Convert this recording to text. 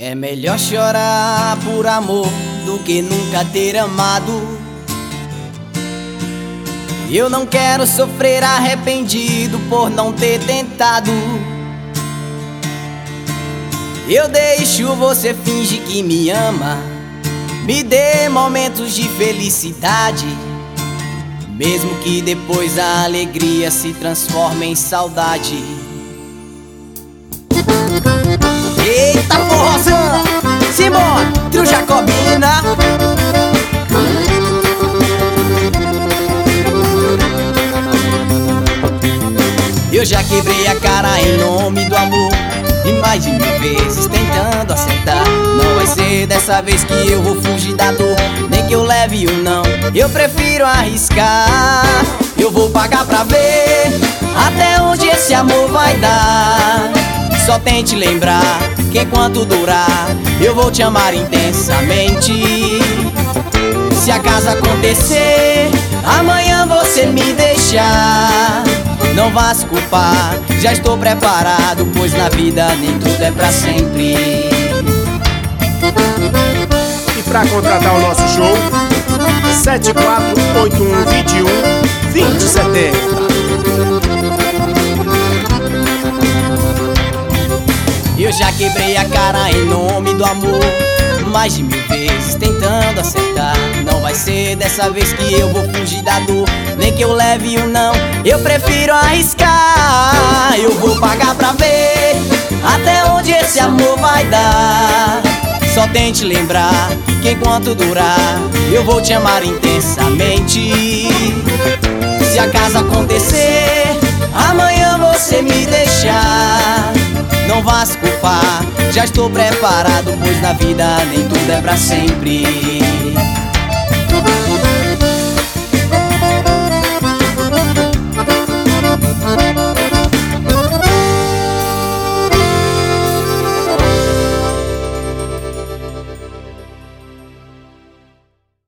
É melhor chorar por amor do que nunca ter amado. Eu não quero sofrer arrependido por não ter tentado. Eu deixo você fingir que me ama, me dê momentos de felicidade, mesmo que depois a alegria se transforme em saudade. Eita forrozão, simbora, trio Jacobina. Eu já quebrei a cara em nome do amor, e mais de 1000 vezes tentando acertar. Não vai ser dessa vez que eu vou fugir da dor, nem que eu leve o não, eu prefiro arriscar. Eu vou pagar pra ver até onde esse amor vai dar. Só tente lembrar que enquanto durar eu vou te amar intensamente. Se acaso acontecer amanhã você me deixar, não vá se culpar, já estou preparado, pois na vida nem tudo é pra sempre. E pra contratar o nosso show, 7481212070. Eu já quebrei a cara em nome do amor, mais de 1000 vezes tentando acertar. Não vai ser dessa vez que eu vou fugir da dor, nem que eu leve um não, eu prefiro arriscar. Eu vou pagar pra ver até onde esse amor vai dar. Só tente lembrar que enquanto durar eu vou te amar intensamente. Se acaso acontecer amanhã você me deixar, não vá se culpar, já estou preparado, pois na vida nem tudo é pra sempre.